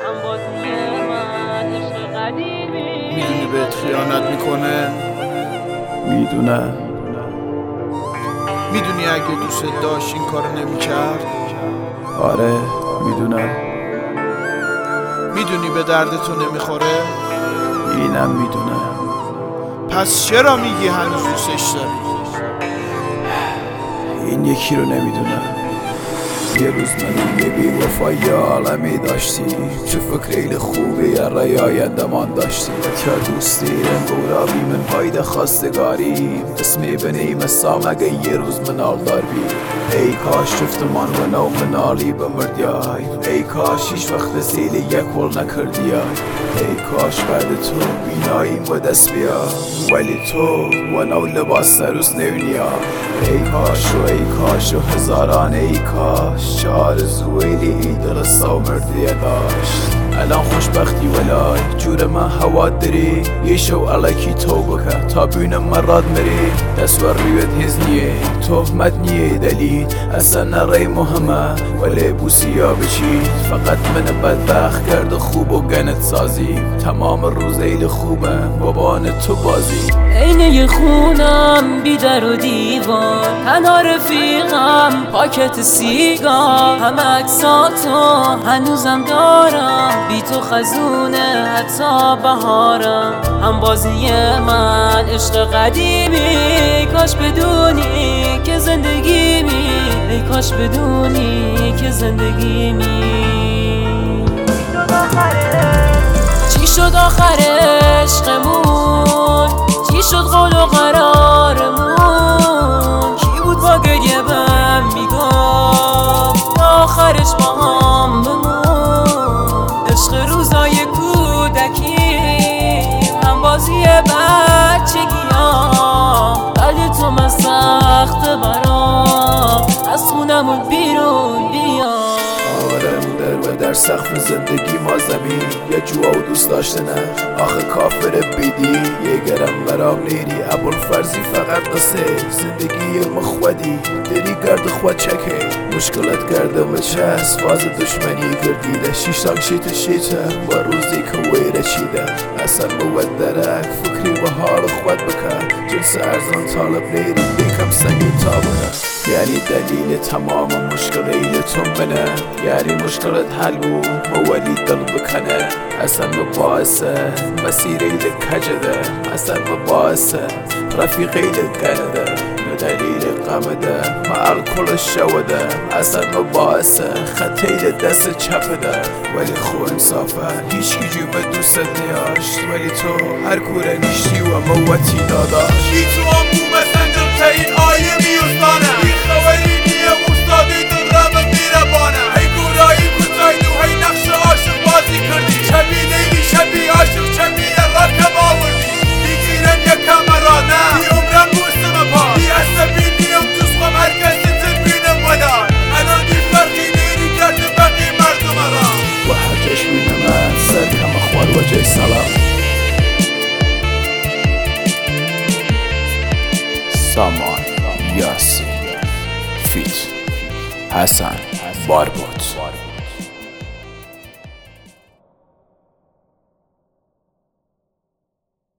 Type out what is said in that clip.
میدونی بهت خیانت میکنه؟ میدونم. میدونی اگه دوست داشت این کارو نمیکرد؟ آره میدونم. میدونی به دردتو نمیخوره؟ اینم میدونم. پس چرا میگی هنوز دوستش داری؟ این یکی رو نمیدونم. یه روز من یه بی وفایی عالمی داشتی، چه فکر خوبی یه آیندمان داشتی. که دوستی انگورا بی من پایده خواستگاری اسمی بنیم سام اگه یه روز منال دار بی. ای کاش جفتمان و نو منالی بمردیای، ای کاش هیچ وقت زیل یک ول نکردیای. ای کاش بعد تو بیناییم و دست بیا، ولی تو و نو لباس روز نونیا. ای کاش و هزاران ای کاش، چه آرزویلی دل سو مردیه داشت. الان خوشبختی ولای جور من هوا داری، یه شو علاکی تو بکه تا بینم مراد مری. دست و رویت هزنیه تهمت نیه دلیل، اصلا نرای مهمه ولی بوسیا بچید. فقط من بدبخت کرده خوب و گنت سازی، تمام روز ایل خوبه بابان تو بازی. اینه خونم بی در و دیوار، تنها رفیقم پاکت سیگار. همه عکساتو هنوزم دارم، بی تو خزونه حتی بهارم. هم بازی من عشق قدیمی، کاش بدونی که زندگیمی. ای کاش بدونی که زندگیمی. چی شد آخر عشقمون؟ چی شد قول و قرارمون؟ کی بود با گریه بهم میگفت آخرش با هم بمون؟ عشق روزای کودکی، هم بازی بچگیام. ولی تو من سخت برام از خونمون بیرون بیام. در سقف زندگی ما زمین یه جوا و دوست داشته نه. آخه کافر بیدی یه گرم برام نیری ابوالفرزی فقط قصه زندگی مخودی دری گرد خود چکه. مشکلت کرده مچس فاز دشمنی گردیده، شیشتان شیته و روزی که ویره چیده. اصلا بود درک فکری و حال خود بکن، جنس ارزان طالب نیری یکم سنگی تا بکن. یعنی دلیل تمام مشکلی تو منه، یعنی مشکلت حل بود مولی دل بکنه. اصلا مباعثه مسیری لکجده، اصلا مباعثه رفیقی لگنده. دلیل قمده معل کل شوده، اصلا مباعثه خطیل دست چپده. ولی خو انصافه هیچ کی جو به دوست نیاشت، ولی تو هر کوره نیشتی و موتی داداش. هیچ تو هم بو مسنجل تا این آیه میوستانه، بی خوری نیه استادی دل رمه میره بانه. ای گورایی کتای دو هی نقش عاشق بازی کردی، شبی لیلی شبی عاشق شبی رکم آوردی. دیگیرم یک کمرا نه بی عمرم بوستم پا، بی عصبی نیم جسمم هر کسی تبینم ودار. الان دی فرقی نیری کرده بقی مردم را و حجش بینم سر کم اخوار و جای سلام. سامان یاسین فیت حسن باربوت.